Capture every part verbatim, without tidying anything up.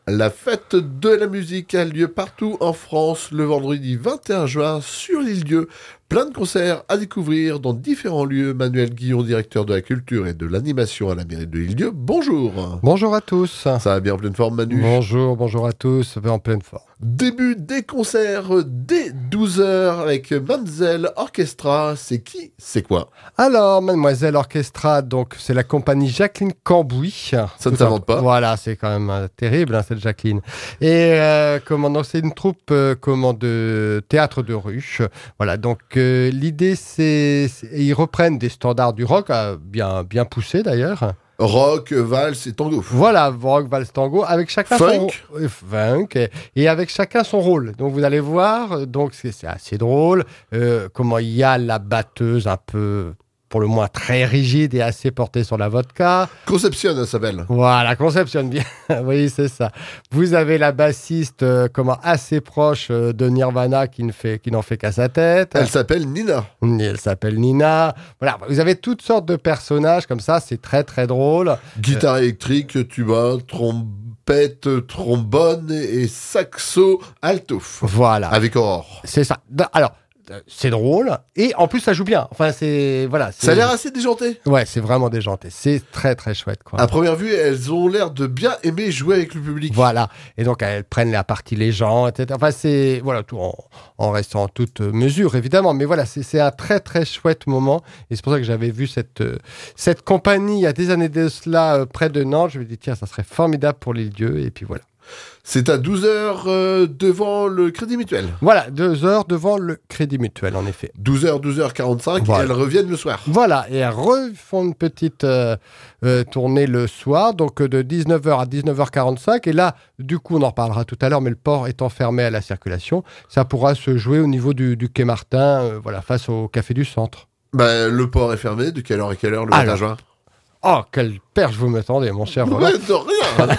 La fête de la musique a lieu partout en France le vendredi vingt et un juin sur l'île-Dieu. Plein de concerts à découvrir dans différents lieux. Manuel Guillon, directeur de la culture et de l'animation à la mairie de l'île-Dieu. Bonjour. Bonjour à tous. Ça va bien en pleine forme, Manu? Bonjour, bonjour à tous. Ça va en pleine forme. Début des concerts dès douze heures avec Mademoiselle Orchestra. C'est qui? C'est quoi? Alors, Mademoiselle Orchestra, donc c'est la compagnie Jacqueline Cambouis. Ça ne s'invente pas. Voilà, c'est quand même euh, terrible, hein, cette Jacqueline. Et euh, comment donc, c'est une troupe euh, comment, de théâtre de rue. Voilà, donc euh, l'idée, c'est, c'est ils reprennent des standards du rock, euh, bien, bien poussés d'ailleurs. Rock, valse et tango. Voilà, rock, valse, tango, avec chacun Funk. son euh, funk et, et avec chacun son rôle. Donc vous allez voir, euh, donc c'est, c'est assez drôle. Euh, comment il y a la batteuse un peu, pour le moins très rigide et assez portée sur la vodka. Conception, ça s'appelle. Voilà, conceptionne bien. Oui, c'est ça. Vous avez la bassiste, euh, comment assez proche euh, de Nirvana qui ne fait, qui n'en fait qu'à sa tête. Elle s'appelle Nina. Elle s'appelle Nina. Voilà, vous avez toutes sortes de personnages comme ça. C'est très très drôle. Guitare électrique, tuba, trompette, trombone et saxo alto. Voilà. Avec Aurore. C'est ça. Alors, c'est drôle et en plus ça joue bien. Enfin, c'est voilà. C'est... Ça a l'air assez déjanté. Ouais, c'est vraiment déjanté. C'est très très chouette, quoi. À première vue, elles ont l'air de bien aimer jouer avec le public. Voilà. Et donc elles prennent la partie les gens, et cetera. Enfin, c'est voilà tout en, en restant en toute mesure évidemment. Mais voilà, c'est, c'est un très très chouette moment. Et c'est pour ça que j'avais vu cette cette compagnie il y a des années de cela euh, près de Nantes. Je me dis tiens, ça serait formidable pour l'île-Dieu. Et puis voilà. C'est à douze heures euh, devant le Crédit Mutuel. Voilà, deux heures devant le Crédit Mutuel, en effet. douze heures, douze heures quarante-cinq, Voilà. et elles reviennent le soir. Voilà, et elles refont une petite euh, euh, tournée le soir, donc euh, de dix-neuf heures à dix-neuf heures quarante-cinq. Et là, du coup, on en reparlera tout à l'heure, mais le port étant fermé à la circulation, ça pourra se jouer au niveau du, du quai Martin, euh, voilà, face au Café du Centre. Bah, le port est fermé. De quelle heure à quelle heure le Alors. vingt juin? Oh, quelle perche vous m'attendez, mon cher Roland. Ouais, de rien.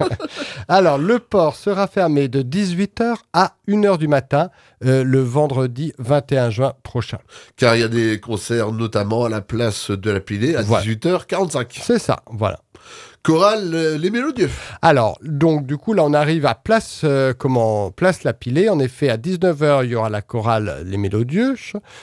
Alors, le port sera fermé de dix-huit heures à une heure du matin, euh, le vendredi vingt et un juin prochain. Car il y a des concerts, notamment à la place de la Pilée, à Voilà. dix-huit heures quarante-cinq. C'est ça, voilà. Chorale euh, Les Mélodieux. Alors, donc, du coup, là, on arrive à Place, euh, comment, Place La Pilée. En effet, à dix-neuf heures, il y aura la chorale Les Mélodieux,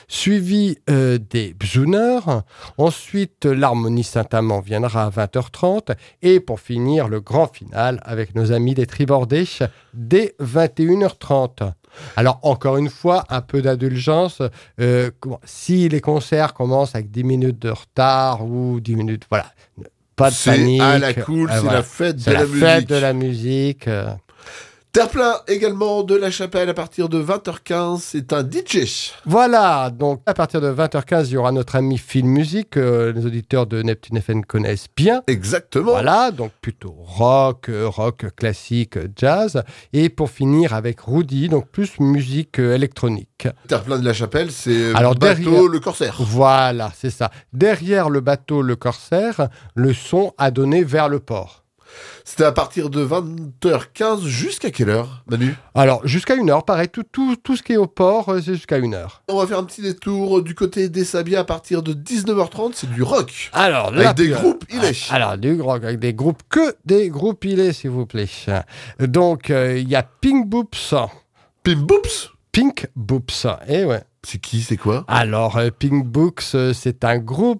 suivi euh, des Bzouneurs. Ensuite, l'Harmonie Saint-Amand viendra à vingt heures trente. Et pour finir, le grand final avec nos amis des Tribordés dès vingt et une heures trente. Alors, encore une fois, un peu d'indulgence. Euh, comment- si les concerts commencent avec dix minutes de retard ou dix minutes, voilà. Pas de C'est panique. à la cool, Euh, c'est voilà. la fête C'est de la, la, fête musique. de la musique. euh. Terre-plein également de la Chapelle à partir de vingt heures quinze. C'est un D J. Voilà, donc à partir de vingt heures quinze, il y aura notre ami Phil Music, que les auditeurs de Neptune F M connaissent bien. Exactement. Voilà, donc plutôt rock, euh, rock classique, euh, jazz. Et pour finir avec Rudy, donc plus musique euh, électronique. Terre-plein de la Chapelle, c'est Alors, bateau derrière- le Corsaire. Voilà, c'est ça. Derrière le bateau, le Corsaire, le son a donné vers le port. C'était à partir de vingt heures quinze jusqu'à quelle heure, Manu? Alors, jusqu'à une heure, pareil, tout, tout, tout ce qui est au port, euh, c'est jusqu'à une heure. On va faire un petit détour du côté des Sabiens à partir de dix-neuf heures trente, c'est du rock. Alors, Avec là, des puis, groupes, il euh, est. Alors, du rock, avec des groupes, que des groupes il est, s'il vous plaît. Donc, euh, il y a Pink Boops. Pim Boops. Pink Boops, eh ouais. C'est qui, c'est quoi? Alors, euh, Pink Boops, euh, c'est un groupe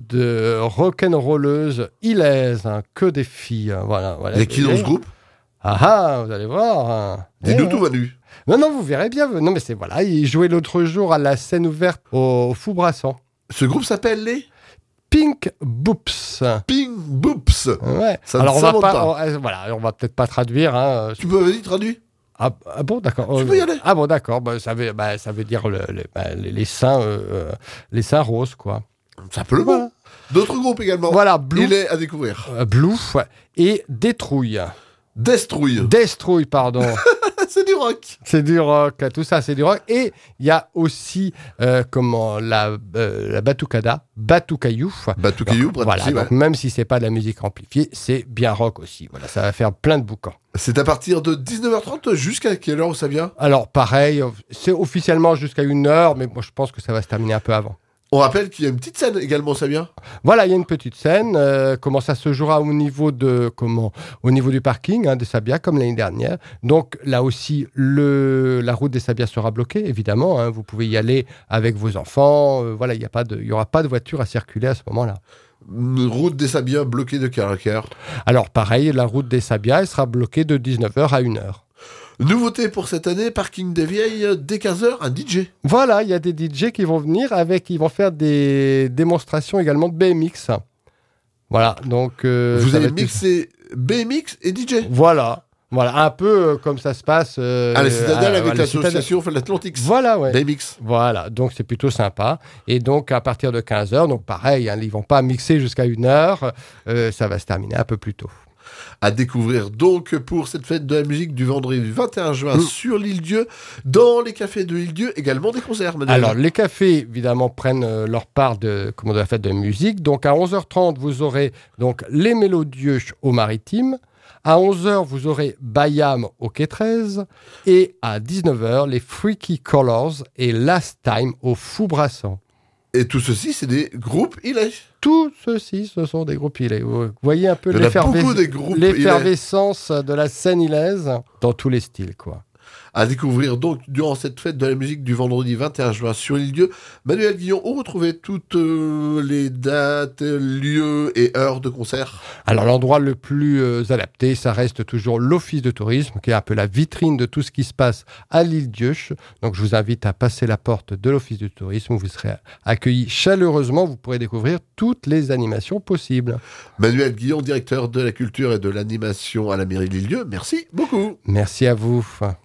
de rock'n'rolleuses ilaises, hein, que des filles. hein, Voilà, voilà. Il y a qui dans ce groupe? Ah ah, vous allez voir. hein. Dis-nous Eh, tout, Manu. Non, non, vous verrez bien. Non, mais c'est voilà, ils jouaient l'autre jour à la scène ouverte au Fou Brassan. Ce groupe s'appelle les Pink Boops. Pink Boops. Ouais. Ça ne Alors on va s'invente pas, pas. on- euh, voilà, on va peut-être pas traduire. Hein. Tu peux vas-y traduire? Ah, ah bon, d'accord. Tu Euh, peux y aller. Ah bon, d'accord. Bah, ça veut, bah, ça veut dire le- le- bah, les, les seins, euh, euh, les seins roses, quoi. Simplement. Voilà. D'autres groupes également. Voilà, Blue, Il est à découvrir. euh, Blue ouais, et Détrouille. Destrouille. Destrouille, pardon. C'est du rock. C'est du rock, tout ça, c'est du rock. Et il y a aussi euh, comment la, euh, la Batucada, Batucayou. Batucayou, Donc, voilà, pratique, donc ouais. même si c'est pas de la musique amplifiée, c'est bien rock aussi. Voilà, ça va faire plein de boucans. C'est à partir de dix-neuf heures trente jusqu'à quelle heure ça vient? Alors pareil, c'est officiellement jusqu'à une heure, mais moi je pense que ça va se terminer un peu avant. On rappelle qu'il y a une petite scène également, Samia. Voilà, il y a une petite scène. Euh, comment ça se jouera au niveau de comment au niveau du parking hein, des Sabias, comme l'année dernière. Donc là aussi, le, la route des Sabias sera bloquée, évidemment. Hein, vous pouvez y aller avec vos enfants. Euh, voilà, il y a pas de, il y aura pas de voiture à circuler à ce moment-là. Une route des Sabias bloquée de quelle heure? Alors pareil, la route des Sabias elle sera bloquée de dix-neuf heures à une heure. Nouveauté pour cette année, parking des Vieilles, dès quinze heures, un D J. Voilà, il y a des D J qui vont venir avec, ils vont faire des démonstrations également de B M X. Voilà, donc... Euh, Vous allez être... mixer B M X et D J. Voilà, voilà, un peu euh, comme ça se passe... Euh, à la Citadelle à, avec à l'association L'Atlantique. Voilà, ouais. B M X. Voilà, donc c'est plutôt sympa. Et donc à partir de quinze heures, donc pareil, hein, ils vont pas mixer jusqu'à une heure, euh, ça va se terminer un peu plus tôt. À découvrir donc pour cette fête de la musique du vendredi vingt et un juin mmh. sur l'Île-Dieu. Dans les cafés de l'Île-Dieu, également des concerts, madame. Alors, les cafés, évidemment, prennent euh, leur part de, comment, de la fête de la musique. Donc, à onze heures trente, vous aurez donc les Mélodieux au Maritime. À onze heures, vous aurez Bayam au Quai treize. Et à dix-neuf heures, les Freaky Colors et Last Time au Fou-Brassant. Et tout ceci, c'est des groupes Ilay. Tout ceci, ce sont des groupes Ilay. Vous voyez un peu l'effervescence l'effervescence de la scène ilaise dans tous les styles, quoi. À découvrir donc durant cette fête de la musique du vendredi vingt et un juin sur l'Île-Dieu. Manuel Guillon, où retrouver toutes euh, les dates, lieux et heures de concert? Alors l'endroit le plus euh, adapté, ça reste toujours l'Office de tourisme, qui est un peu la vitrine de tout ce qui se passe à l'Île-Dieu. Donc je vous invite à passer la porte de l'Office de tourisme, où vous serez accueillis chaleureusement. Vous pourrez découvrir toutes les animations possibles. Manuel Guillon, directeur de la culture et de l'animation à la mairie de l'Île-Dieu, merci beaucoup. Merci à vous.